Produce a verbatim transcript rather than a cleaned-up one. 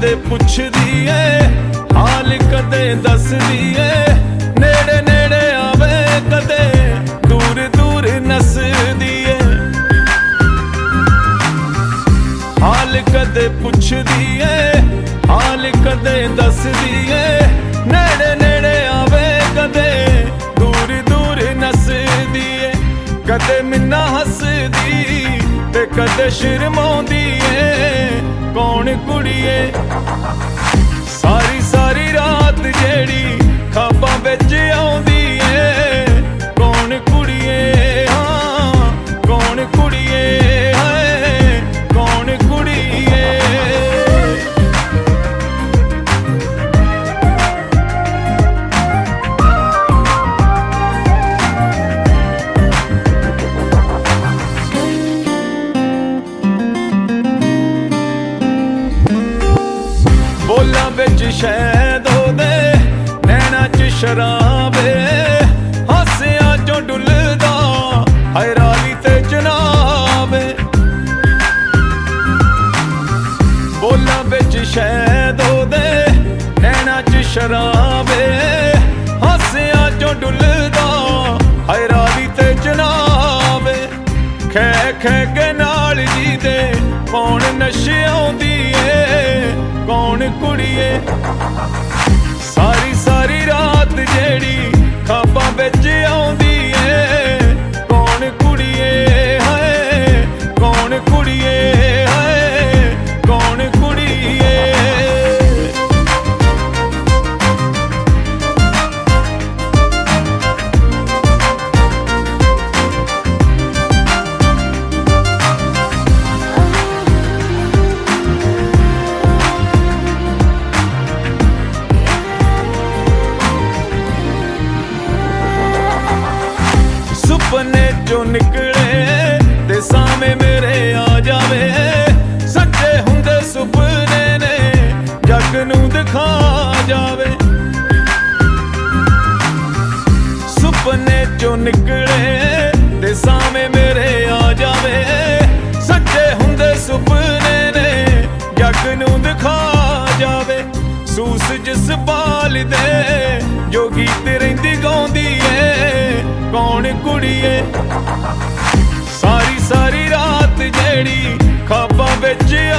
कदे पुछदी ए हाल कदे दसदी ए नेड़े नेड़े आवे कदे दूर दूर नसदी ए हाल कदे पुछदी ए हाल कदे दसदी ए नेड़े नेड़े आवे कदे दूर दूर नसदी ए कदे मिन्ना हसदी ते कदे शर्माउंदी ए कौन कुड़िए सारी सारी रात जेड़ी खाबां विच आउंदी ए कौन कुड़िए हाँ कौन कुड़िए हाय कौन कुड़िए बोला बिच शैद होदे नैना च शराबे हासिया चों डुलदा हाय राली ते जनाबे बोला बिच शैद होदे नैना च शराबे हासिया चों डुलदा हाय राली ते जनाबे खे खे के नाल जी दे कौन नशे आउंदी ए कौन कुड़िए सारी सारी रात जेड़ी खाबां विच आउंदी ए कौन कुड़िए हाय कौन कुड़िए हाय कौन कुड़िए सुपने जो निकले ते सामे मेरे आ जावे सच्चे हुंदे सुपने ने जग नूं दिखा जावे सुपने जो निकले ते सामे मेरे आ जावे सच्चे हुंदे सुपने ने जग नूं दिखा जावे सूस जिस बाल दे जो गीत रहिंदी गाउंदी ए कौन कुड़िए सारी सारी रात जेड़ी खाबां विच